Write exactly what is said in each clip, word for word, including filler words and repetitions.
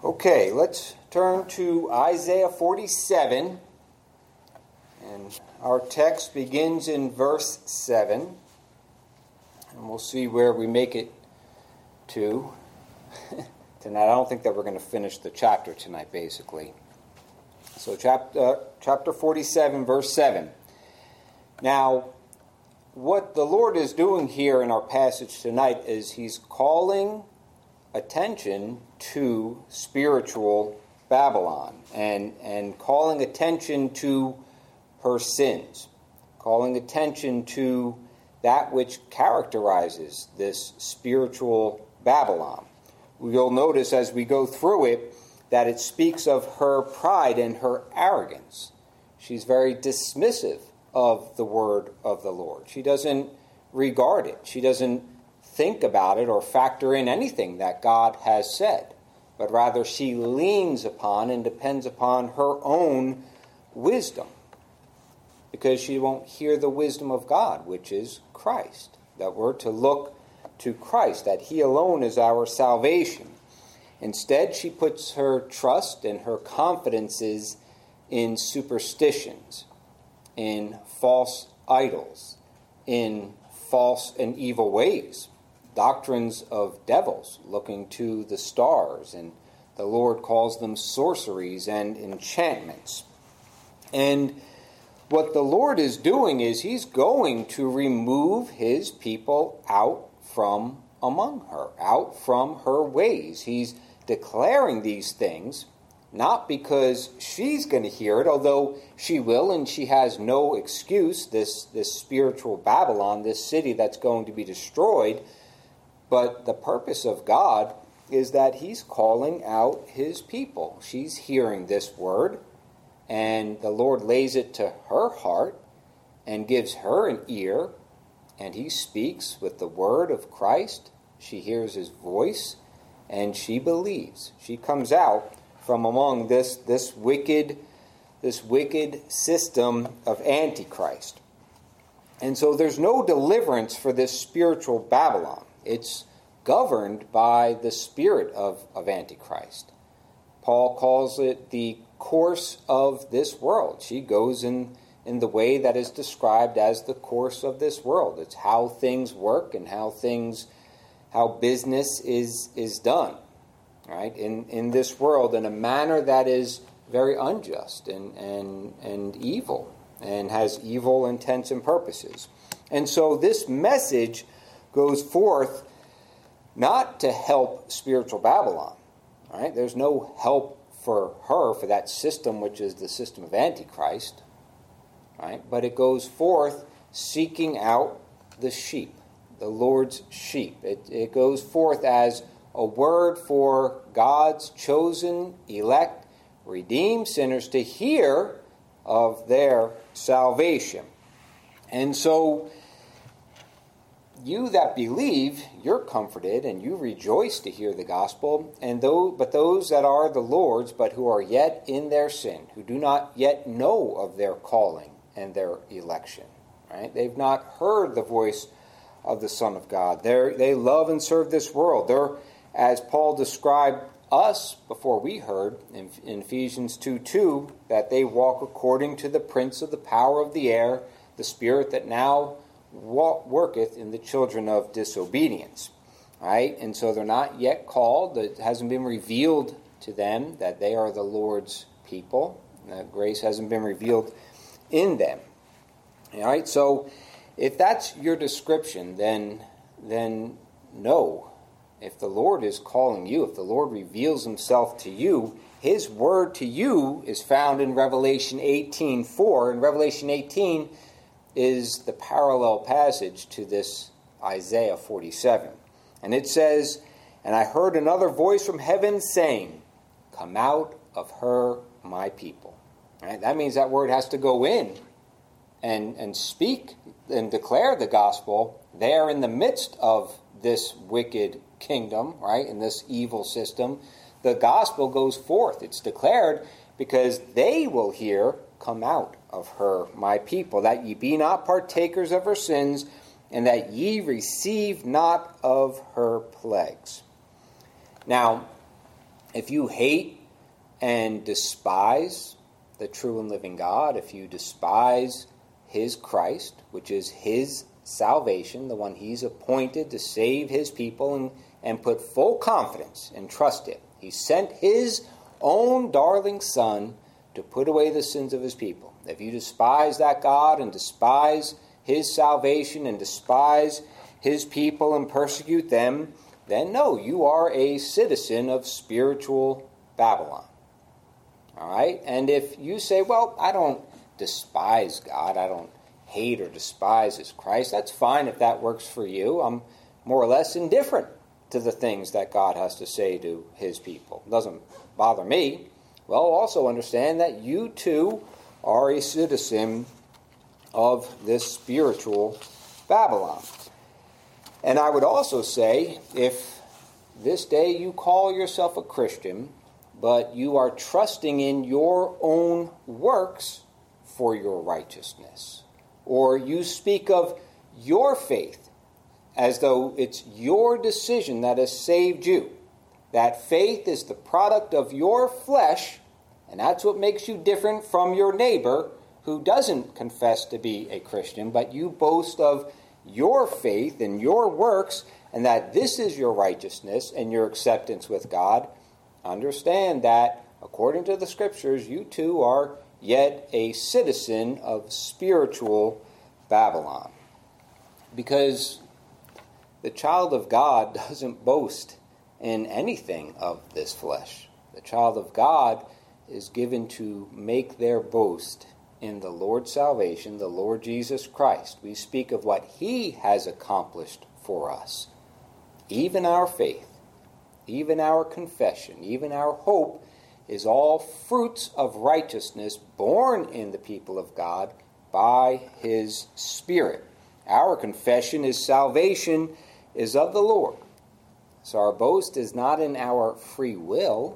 Okay, let's turn to Isaiah forty-seven, and our text begins in verse seven, and we'll see where we make it to tonight. I don't think that we're going to finish the chapter tonight, basically. So chapter, chapter forty-seven, verse seven. Now, what the Lord is doing here in our passage tonight is He's calling attention to spiritual Babylon and, and calling attention to her sins, calling attention to that which characterizes this spiritual Babylon. You'll notice as we go through it that it speaks of her pride and her arrogance. She's very dismissive of the word of the Lord. She doesn't regard it. She doesn't think about it or factor in anything that God has said, but rather she leans upon and depends upon her own wisdom, because she won't hear the wisdom of God, which is Christ, that we're to look to Christ, that He alone is our salvation. Instead, she puts her trust and her confidences in superstitions, in false idols, in false and evil ways, doctrines of devils looking to the stars, and the Lord calls them sorceries and enchantments. And what the Lord is doing is He's going to remove His people out from among her, out from her ways. He's declaring these things, not because she's going to hear it, although she will, and she has no excuse, this, this spiritual Babylon, this city that's going to be destroyed. But the purpose of God is that He's calling out His people. She's hearing this word, and the Lord lays it to her heart and gives her an ear, and He speaks with the word of Christ. She hears His voice, and she believes. She comes out from among this, this wicked, this wicked system of Antichrist. And so there's no deliverance for this spiritual Babylon. It's governed by the spirit of, of Antichrist. Paul calls it the course of this world. She goes in, in the way that is described as the course of this world. It's how things work and how things, how business is, is done, right? In, in this world, in a manner that is very unjust and, and, and evil, and has evil intents and purposes. And so this message goes forth not to help spiritual Babylon, right? There's no help for her, for that system, which is the system of Antichrist, right? But it goes forth seeking out the sheep, the Lord's sheep. It, it goes forth as a word for God's chosen, elect, redeemed sinners to hear of their salvation. And so you that believe, you're comforted and you rejoice to hear the gospel, and though, but those that are the Lord's, but who are yet in their sin, who do not yet know of their calling and their election, right? They've not heard the voice of the Son of God. They're, they love and serve this world. They're, as Paul described us before we heard in, in Ephesians two two, that they walk according to the prince of the power of the air, the spirit that now walk, worketh in the children of disobedience. Right? And so they're not yet called. It hasn't been revealed to them that they are the Lord's people. That grace hasn't been revealed in them. All right? So if that's your description, then then no. If the Lord is calling you, if the Lord reveals Himself to you, His word to you is found in Revelation eighteen four. And Revelation eighteen is the parallel passage to this Isaiah forty-seven. And it says, "And I heard another voice from heaven saying, 'Come out of her, my people.'" Right? That means that word has to go in and, and speak and declare the gospel there in the midst of this wicked kingdom, right, in this evil system. The gospel goes forth. It's declared because they will hear, "Come out of her, my people, that ye be not partakers of her sins, and that ye receive not of her plagues." Now, If you hate and despise the true and living God, if you despise his Christ, which is his salvation, the one he's appointed to save his people, and, and put full confidence and trust in. He sent his own darling Son to put away the sins of his people. If you despise that God and despise his salvation and despise his people and persecute them, then no, you are a citizen of spiritual Babylon. All right? And if you say, well, I don't despise God, I don't hate or despise his Christ, that's fine if that works for you. I'm more or less indifferent to the things that God has to say to his people. It doesn't bother me. Well, also understand that you too are a citizen of this spiritual Babylon. And I would also say, if this day you call yourself a Christian, but you are trusting in your own works for your righteousness, or you speak of your faith as though it's your decision that has saved you, that faith is the product of your flesh, and that's what makes you different from your neighbor who doesn't confess to be a Christian, but you boast of your faith and your works, and that this is your righteousness and your acceptance with God. Understand that, according to the Scriptures, you too are yet a citizen of spiritual Babylon. Because the child of God doesn't boast in anything of this flesh. The child of God is given to make their boast in the Lord's salvation, the Lord Jesus Christ. We speak of what he has accomplished for us. Even our faith, even our confession, even our hope is all fruits of righteousness born in the people of God by his Spirit. Our confession is salvation is of the Lord. So our boast is not in our free will.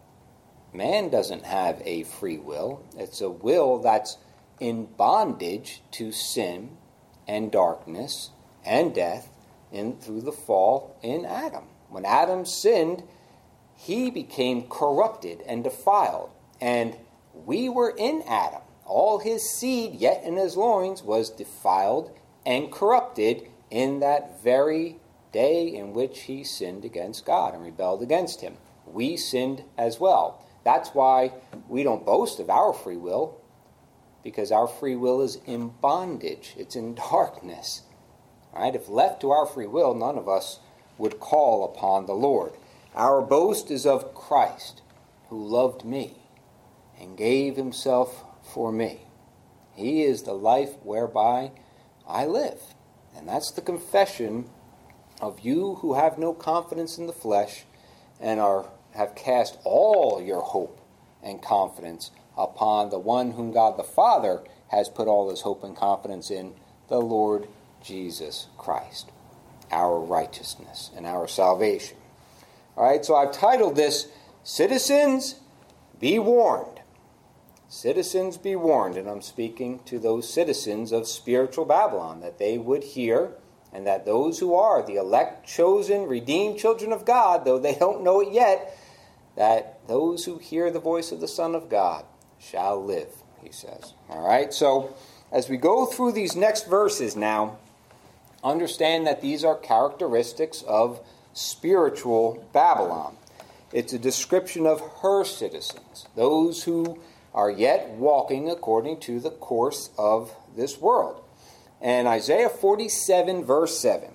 Man doesn't have a free will. It's a will that's in bondage to sin and darkness and death in through the fall in Adam. When Adam sinned, he became corrupted and defiled. And we were in Adam. All his seed yet in his loins was defiled and corrupted in that very day in which he sinned against God and rebelled against him. We sinned as well. That's why we don't boast of our free will, because our free will is in bondage. It's in darkness. All right? If left to our free will, none of us would call upon the Lord. Our boast is of Christ, who loved me and gave himself for me. He is the life whereby I live. And that's the confession of you who have no confidence in the flesh and are have cast all your hope and confidence upon the one whom God the Father has put all his hope and confidence in, the Lord Jesus Christ, our righteousness and our salvation. All right, so I've titled this, Citizens, Be Warned. Citizens, be warned. And I'm speaking to those citizens of spiritual Babylon, that they would hear, and that those who are the elect, chosen, redeemed children of God, though they don't know it yet, that those who hear the voice of the Son of God shall live, he says. All right, so as we go through these next verses now, understand that these are characteristics of spiritual Babylon. It's a description of her citizens, those who are yet walking according to the course of this world. And Isaiah forty-seven, verse seven,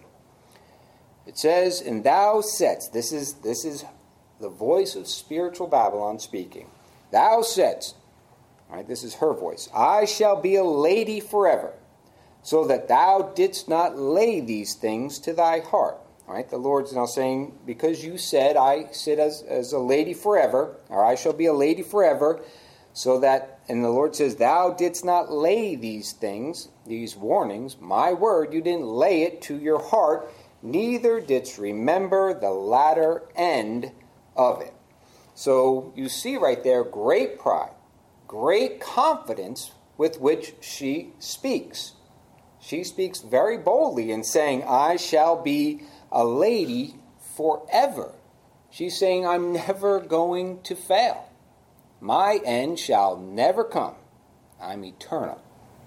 it says, And thou saidst, this is, this is the voice of spiritual Babylon speaking, Thou saidst, all right, this is her voice, I shall be a lady forever, so that thou didst not lay these things to thy heart. All right, the Lord's now saying, because you said, I sit as, as a lady forever, or I shall be a lady forever, so that, and the Lord says, thou didst not lay these things, these warnings, my word, you didn't lay it to your heart, neither didst remember the latter end of it. So you see right there great pride, great confidence with which she speaks. She speaks very boldly in saying, I shall be a lady forever. She's saying, I'm never going to fail. My end shall never come. I'm eternal.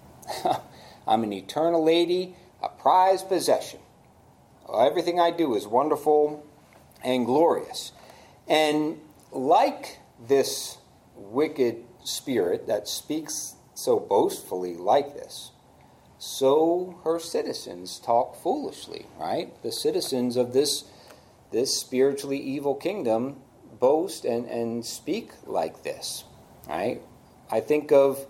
I'm an eternal lady, a prized possession. Everything I do is wonderful and glorious. And like this wicked spirit that speaks so boastfully like this, so her citizens talk foolishly, right? The citizens of this, this spiritually evil kingdom boast and, and speak like this, right? I think of,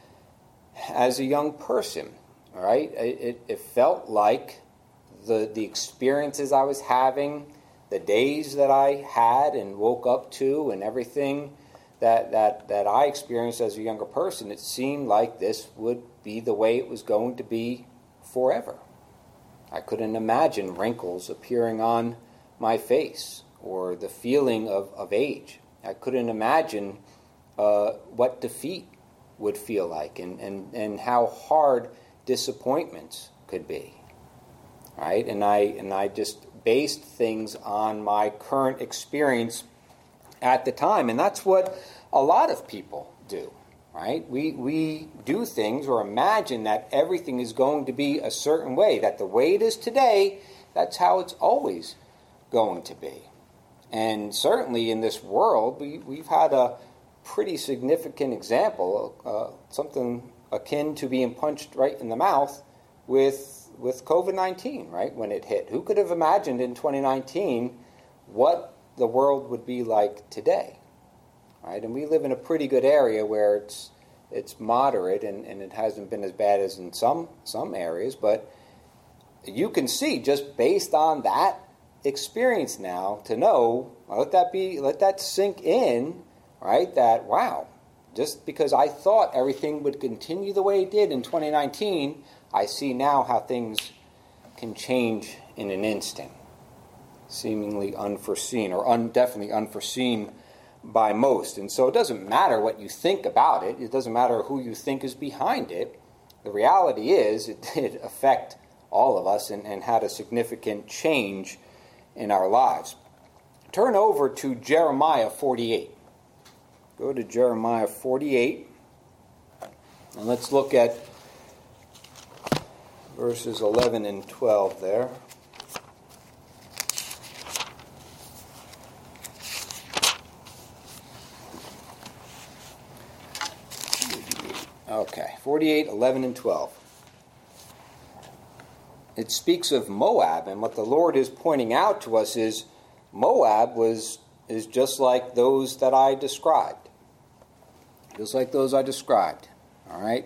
as a young person, right, it, it felt like the the experiences I was having, the days that I had and woke up to, and everything that, that, that I experienced as a younger person, it seemed like this would be the way it was going to be forever. I couldn't imagine wrinkles appearing on my face or the feeling of, of age. I couldn't imagine uh, what defeat would feel like and, and, and how hard disappointments could be. Right? And I and I just based things on my current experience at the time. And that's what a lot of people do. Right? We we do things or imagine that everything is going to be a certain way, that the way it is today, that's how it's always going to be. And certainly in this world, we, we've had a pretty significant example, uh, something akin to being punched right in the mouth with with covid nineteen, right, when it hit. Who could have imagined in twenty nineteen what the world would be like today? Right? And we live in a pretty good area where it's it's moderate and, and it hasn't been as bad as in some some areas, but you can see just based on that experience now to know, let that be let that sink in, right, that wow, just because I thought everything would continue the way it did in twenty nineteen, I see now how things can change in an instant, seemingly unforeseen, or un, definitely unforeseen by most. And so it doesn't matter what you think about it. It doesn't matter who you think is behind it. The reality is it did affect all of us and, and had a significant change in our lives. Turn over to Jeremiah forty-eight. Go to Jeremiah forty-eight, and let's look at verses eleven and twelve there. Okay, forty-eight, eleven, and twelve. It speaks of Moab, and what the Lord is pointing out to us is Moab was is just like those that I described. Just like those I described. All right?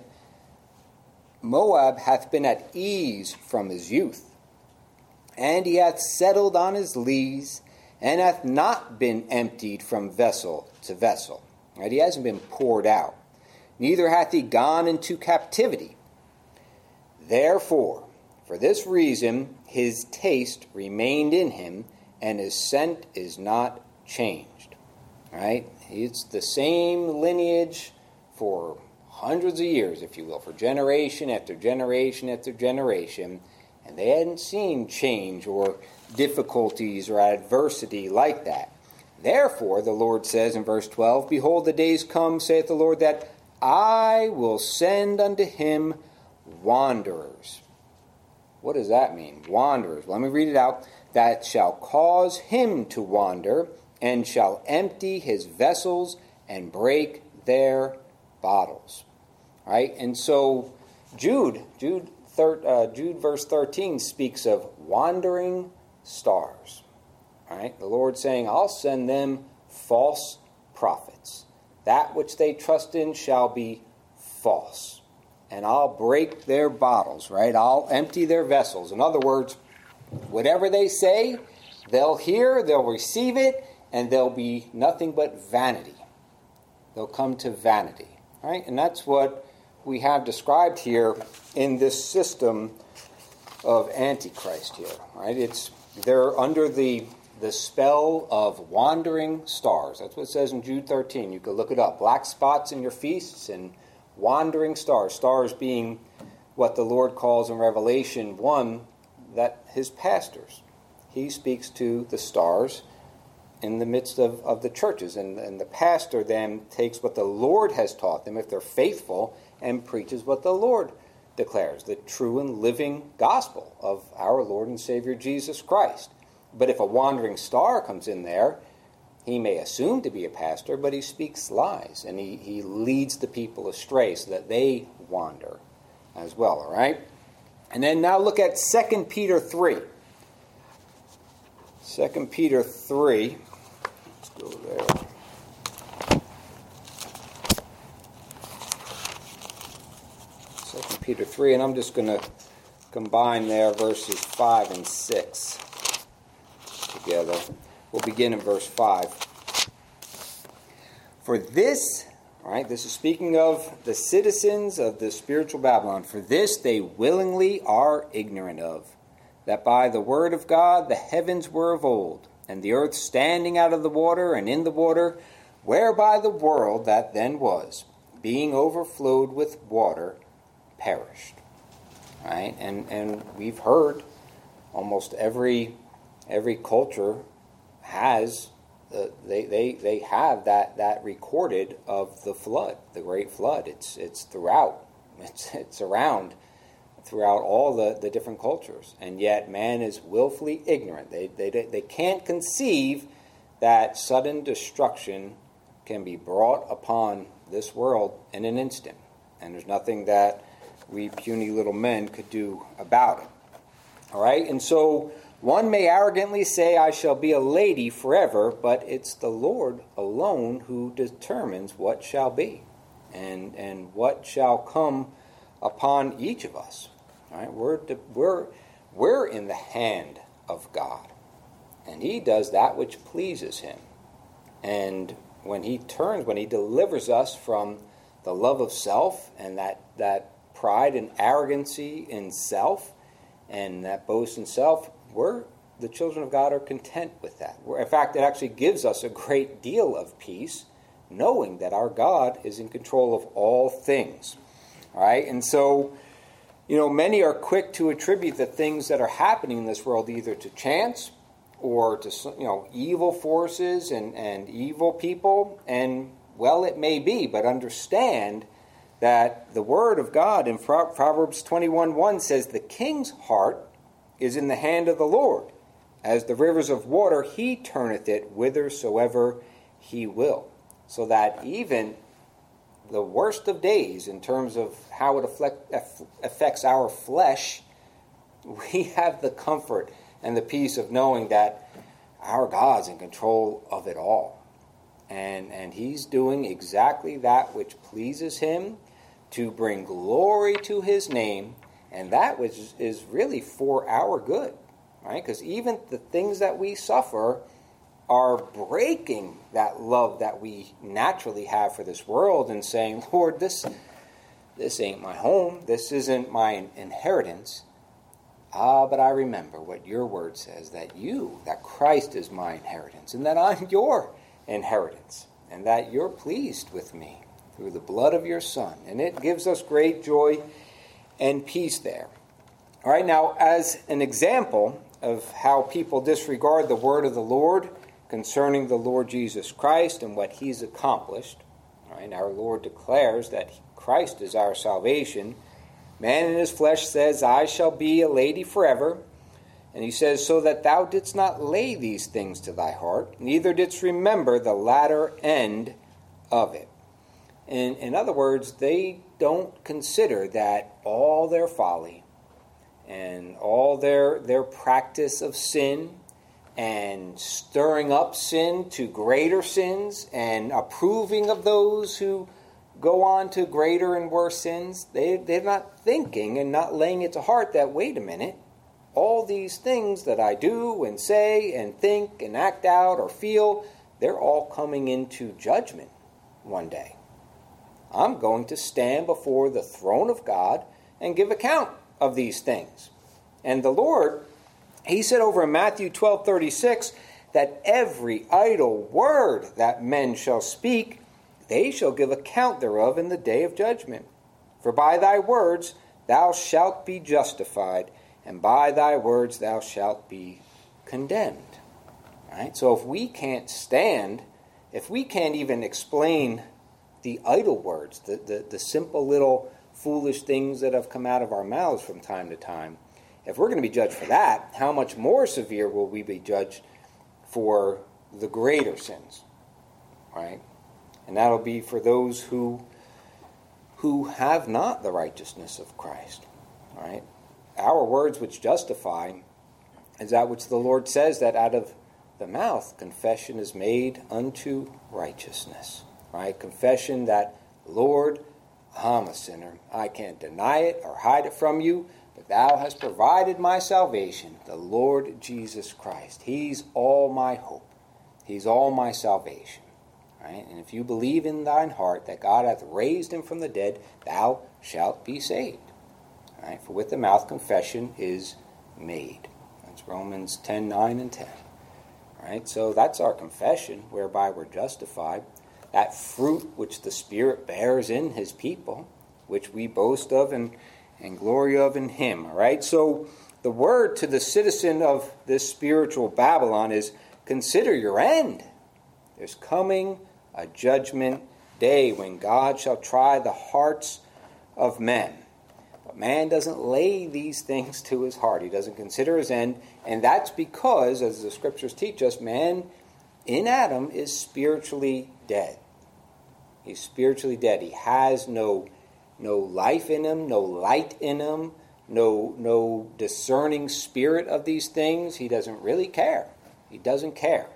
Moab hath been at ease from his youth, and he hath settled on his lees, and hath not been emptied from vessel to vessel. Right? He hasn't been poured out. Neither hath he gone into captivity. Therefore, for this reason, his taste remained in him, and his scent is not changed. Right? It's the same lineage for hundreds of years, if you will, for generation after generation after generation, and they hadn't seen change or difficulties or adversity like that. Therefore, the Lord says in verse twelve, Behold, the days come, saith the Lord, that I will send unto him wanderers. What does that mean? Wanderers. Let me read it out. That shall cause him to wander, and shall empty his vessels, and break their bottles. Right? And so Jude, Jude, thir, uh, Jude verse thirteen speaks of wandering stars. Right? The Lord saying, I'll send them false prophets. That which they trust in shall be false. And I'll break their bottles, right? I'll empty their vessels. In other words, whatever they say, they'll hear, they'll receive it, and there'll be nothing but vanity. They'll come to vanity, right? And that's what we have described here in this system of Antichrist here, right? It's they're under the the spell of wandering stars. That's what it says in Jude thirteen. You can look it up. Black spots in your feasts and wandering stars. Stars being what the Lord calls in Revelation one, that his pastors. He speaks to the stars in the midst of, of the churches. And, and the pastor then takes what the Lord has taught them, if they're faithful, and preaches what the Lord declares, the true and living gospel of our Lord and Savior Jesus Christ. But if a wandering star comes in there, he may assume to be a pastor, but he speaks lies, and he, he leads the people astray so that they wander as well, all right? And then now look at Second Peter three. Second Peter three. Let's go there. Second Peter three, and I'm just going to combine there verses five and six together. We'll begin in verse five. For this, all right, this is speaking of the citizens of the spiritual Babylon. For this they willingly are ignorant of, that by the word of God the heavens were of old, and the earth standing out of the water and in the water, whereby the world that then was, being overflowed with water, perished. All right, and and we've heard almost every every culture has uh, they they they have that that recorded of the flood, the great flood. It's it's throughout, it's it's around throughout all the, the different cultures, and yet man is willfully ignorant. They they they can't conceive that sudden destruction can be brought upon this world in an instant, and there's nothing that we puny little men could do about it. All right, and so one may arrogantly say, I shall be a lady forever, but it's the Lord alone who determines what shall be and and what shall come upon each of us. All right, we're we're we're in the hand of God, and He does that which pleases Him. And when He turns, when He delivers us from the love of self and that that pride and arrogancy in self and that boast in self, we're, the children of God are content with that. We're, in fact, it actually gives us a great deal of peace, knowing that our God is in control of all things. All right, and so, you know, many are quick to attribute the things that are happening in this world either to chance or to, you know, evil forces and, and evil people. And, well, it may be, but understand that the Word of God in Proverbs twenty-one one says, the king's heart is in the hand of the Lord. As the rivers of water, He turneth it whithersoever He will. So that even the worst of days, in terms of how it affect, affects our flesh, we have the comfort and the peace of knowing that our God's in control of it all. And, and He's doing exactly that which pleases Him to bring glory to His name, and that which is really for our good, right? Because even the things that we suffer are breaking that love that we naturally have for this world and saying, Lord, this this ain't my home. This isn't my inheritance. Ah, but I remember what your word says, that you, that Christ is my inheritance, and that I'm your inheritance, and that you're pleased with me through the blood of your Son. And it gives us great joy and peace there. All right, now, as an example of how people disregard the word of the Lord concerning the Lord Jesus Christ and what He's accomplished, all right, our Lord declares that Christ is our salvation. Man in his flesh says, I shall be a lady forever. And He says, so that thou didst not lay these things to thy heart, neither didst remember the latter end of it. In, in other words, they don't consider that all their folly and all their their practice of sin and stirring up sin to greater sins and approving of those who go on to greater and worse sins, they, they're not thinking and not laying it to heart that, wait a minute, all these things that I do and say and think and act out or feel, they're all coming into judgment one day. I'm going to stand before the throne of God and give account of these things. And the Lord, He said over in Matthew twelve thirty-six, that every idle word that men shall speak, they shall give account thereof in the day of judgment. For by thy words thou shalt be justified, and by thy words thou shalt be condemned. Right? So if we can't stand, if we can't even explain the idle words, the, the, the simple little foolish things that have come out of our mouths from time to time, if we're going to be judged for that, how much more severe will we be judged for the greater sins? Right? And that'll be for those who who have not the righteousness of Christ. Right? Our words which justify is that which the Lord says, that out of the mouth confession is made unto righteousness. Right? Confession that, Lord, I'm a sinner. I can't deny it or hide it from you, but thou hast provided my salvation, the Lord Jesus Christ. He's all my hope. He's all my salvation. Right? And if you believe in thine heart that God hath raised him from the dead, thou shalt be saved. Right? For with the mouth confession is made. That's Romans ten, nine and ten. Right? So that's our confession, whereby we're justified. That fruit which the Spirit bears in his people, which we boast of and, and glory of in him. All right? So the word to the citizen of this spiritual Babylon is, consider your end. There's coming a judgment day when God shall try the hearts of men. But man doesn't lay these things to his heart. He doesn't consider his end. And that's because, as the scriptures teach us, man in Adam is spiritually dead. He's spiritually dead. He has no, no life in him, no light in him, no, no discerning spirit of these things. He doesn't really care. He doesn't care.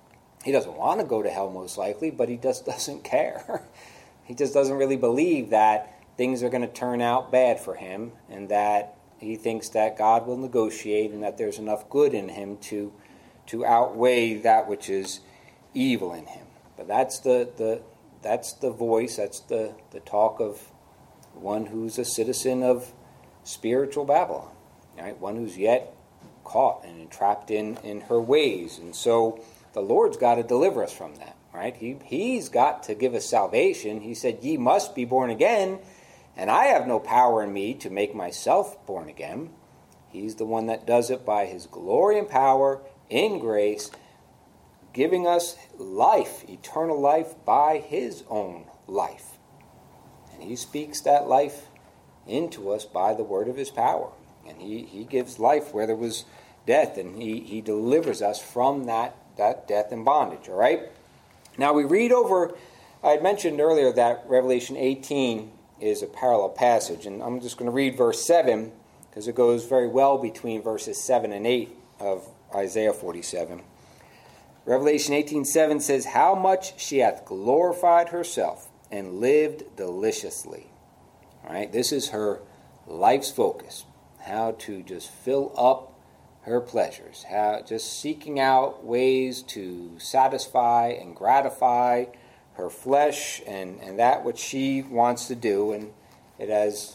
He doesn't want to go to hell, most likely, but he just doesn't care. He just doesn't really believe that things are going to turn out bad for him, and that he thinks that God will negotiate and that there's enough good in him to, to outweigh that which is evil in him. But that's the, the that's the voice, that's the, the talk of one who's a citizen of spiritual Babylon, right? One who's yet caught and entrapped in, in her ways. And so the Lord's got to deliver us from that, right? He, he's got to give us salvation. He said, ye must be born again, and I have no power in me to make myself born again. He's the one that does it by his glory and power in grace, giving us life, eternal life, by his own life. And he speaks that life into us by the word of his power. And he, he gives life where there was death, and he, he delivers us from that, that death and bondage, all right? Now we read over, I had mentioned earlier that Revelation eighteen is a parallel passage, and I'm just going to read verse seven, because it goes very well between verses seven and eight of Isaiah forty-seven. Revelation eighteen seven says, how much she hath glorified herself and lived deliciously. All right, this is her life's focus, how to just fill up her pleasures, how just seeking out ways to satisfy and gratify her flesh and, and that which she wants to do, and it has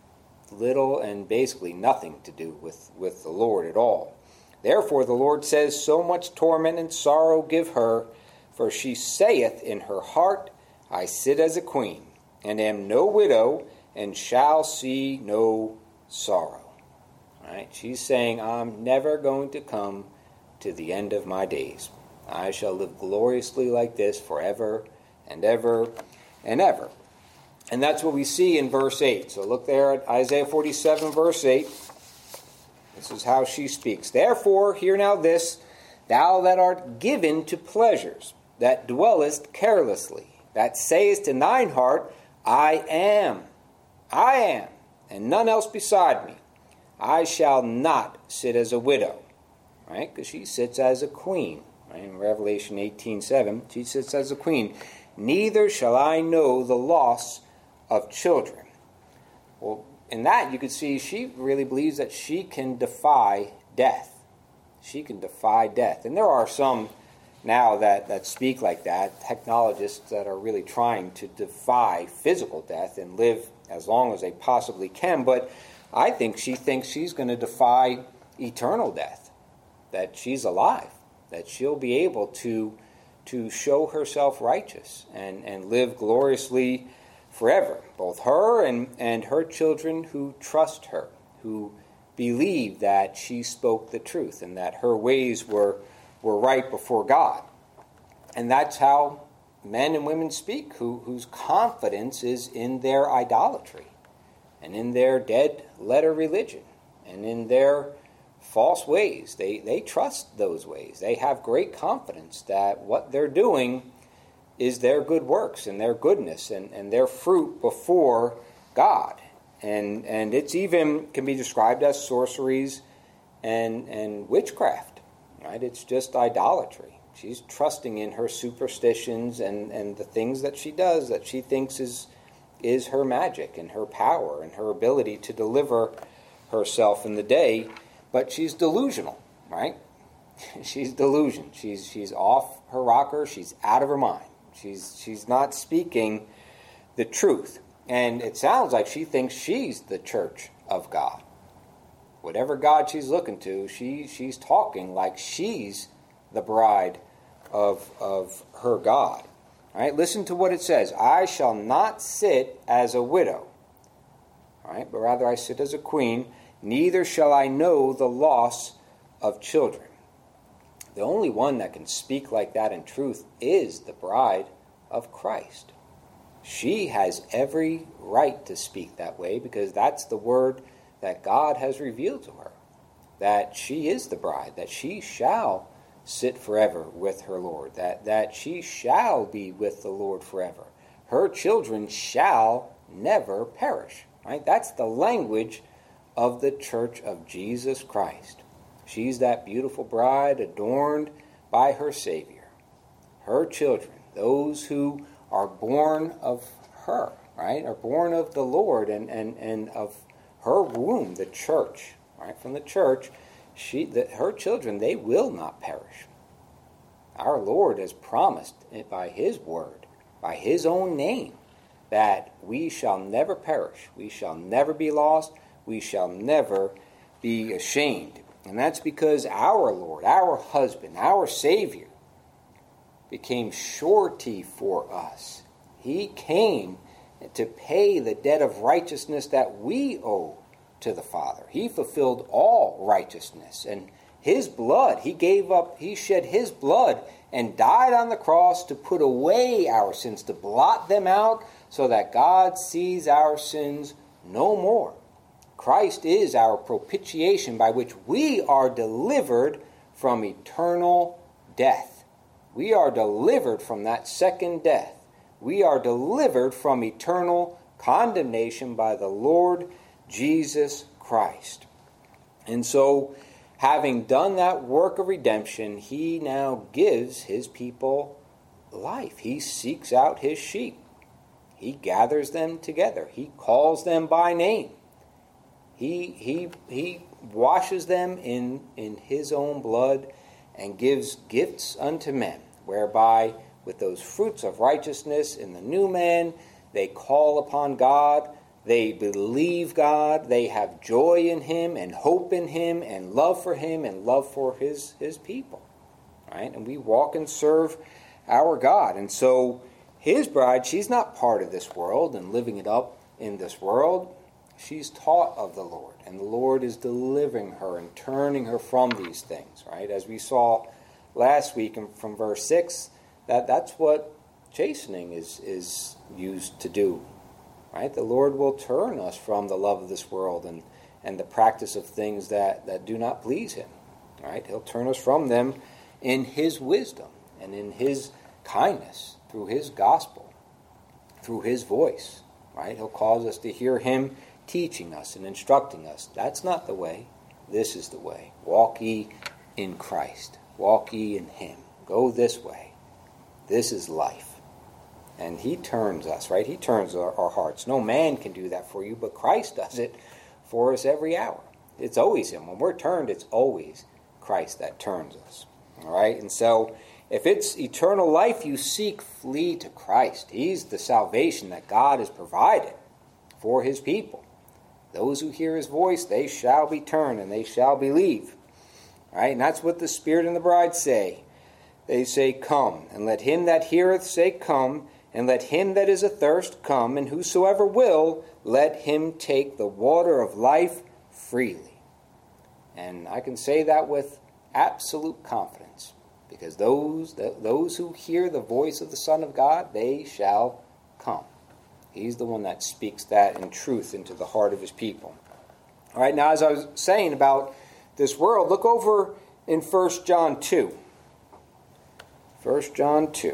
little and basically nothing to do with, with the Lord at all. Therefore the Lord says, so much torment and sorrow give her, for she saith in her heart, I sit as a queen, and am no widow, and shall see no sorrow. All right? She's saying, I'm never going to come to the end of my days. I shall live gloriously like this forever and ever and ever. And that's what we see in verse eight. So look there at Isaiah forty-seven, verse eight. This is how she speaks. Therefore, hear now this, thou that art given to pleasures, that dwellest carelessly, that sayest in thine heart, I am, I am, and none else beside me. I shall not sit as a widow. Right? Because she sits as a queen. Right? In Revelation eighteen seven, she sits as a queen. Neither shall I know the loss of children. Well, in that you could see she really believes that she can defy death. She can defy death. And there are some now that, that speak like that, technologists that are really trying to defy physical death and live as long as they possibly can. But I think she thinks she's going to defy eternal death, that she's alive, that she'll be able to, to show herself righteous and, and live gloriously forever, both her and, and her children who trust her, who believe that she spoke the truth and that her ways were, were right before God. And that's how men and women speak, who, whose confidence is in their idolatry and in their dead letter religion and in their false ways. They, they trust those ways. They have great confidence that what they're doing is their good works and their goodness and, and their fruit before God. And and it's even can be described as sorceries and, and witchcraft. Right? It's just idolatry. She's trusting in her superstitions and, and the things that she does that she thinks is is her magic and her power and her ability to deliver herself in the day. But she's delusional, right? She's delusion. She's she's off her rocker. She's out of her mind. She's she's not speaking the truth. And it sounds like she thinks she's the church of God. Whatever God she's looking to, she she's talking like she's the bride of, of her God. All right, listen to what it says. I shall not sit as a widow, all right, but rather I sit as a queen, neither shall I know the loss of children. The only one that can speak like that in truth is the bride of Christ. She has every right to speak that way because that's the word that God has revealed to her, that she is the bride, that she shall sit forever with her Lord, that, that she shall be with the Lord forever. Her children shall never perish. Right? That's the language of the church of Jesus Christ. She's that beautiful bride adorned by her Savior. Her children, those who are born of her, right, are born of the Lord and, and, and of her womb, the church, right, from the church, she, the, her children, they will not perish. Our Lord has promised it by His word, by His own name, that we shall never perish, we shall never be lost, we shall never be ashamed. And that's because our Lord, our husband, our Savior, became surety for us. He came to pay the debt of righteousness that we owe to the Father. He fulfilled all righteousness. And His blood, He gave up, He shed His blood and died on the cross to put away our sins, to blot them out so that God sees our sins no more. Christ is our propitiation by which we are delivered from eternal death. We are delivered from that second death. We are delivered from eternal condemnation by the Lord Jesus Christ. And so, having done that work of redemption, He now gives His people life. He seeks out His sheep. He gathers them together. He calls them by name. He, he, he washes them in, in His own blood and gives gifts unto men, whereby with those fruits of righteousness in the new man, they call upon God, they believe God, they have joy in Him and hope in Him and love for Him and love for His, his people. Right? And we walk and serve our God. And so His bride, she's not part of this world and living it up in this world. She's taught of the Lord, and the Lord is delivering her and turning her from these things, right? As we saw last week from verse six, that, that's what chastening is, is used to do, right? The Lord will turn us from the love of this world and, and the practice of things that, that do not please Him, right? He'll turn us from them in His wisdom and in His kindness, through His gospel, through His voice, right? He'll cause us to hear Him teaching us and instructing us. That's not the way. This is the way. Walk ye in Christ. Walk ye in Him. Go this way. This is life. And He turns us, right? He turns our, our hearts. No man can do that for you, but Christ does it for us every hour. It's always Him. When we're turned, it's always Christ that turns us. All right? And so, if it's eternal life you seek, flee to Christ. He's the salvation that God has provided for His people. Those who hear His voice, they shall be turned and they shall believe. All right? And that's what the Spirit and the bride say. They say, come, and let him that heareth say, come, and let him that is athirst come, and whosoever will, let him take the water of life freely. And I can say that with absolute confidence. because those those who hear the voice of the Son of God, they shall come. He's the one that speaks that in truth into the heart of his people. All right, now as I was saying about this world, look over in First John two. First John two.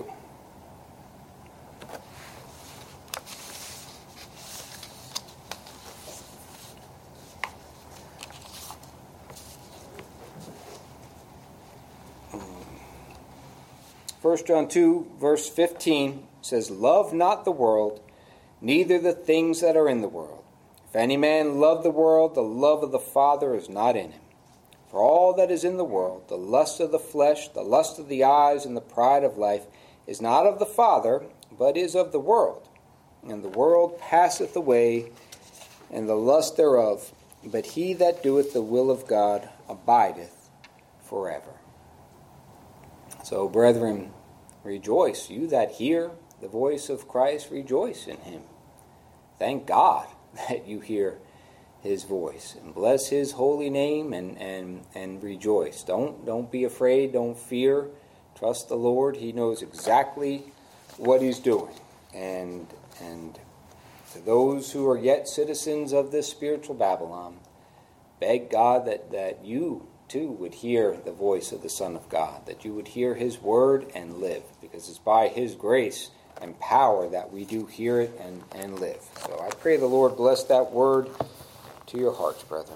First John two, verse fifteen says, "Love not the world, neither the things that are in the world. If any man love the world, the love of the Father is not in him. For all that is in the world, the lust of the flesh, the lust of the eyes, and the pride of life, is not of the Father, but is of the world. And the world passeth away, and the lust thereof, but he that doeth the will of God abideth forever." So, brethren, rejoice. You that hear the voice of Christ, rejoice in him. Thank God that you hear his voice, and bless his holy name, and, and, and rejoice. Don't, don't be afraid. Don't fear. Trust the Lord. He knows exactly what he's doing. And, and to those who are yet citizens of this spiritual Babylon, beg God that, that you too would hear the voice of the Son of God, that you would hear his word and live, because it's by his grace and power that we do hear it and, and live. So I pray the Lord bless that word to your hearts, brethren.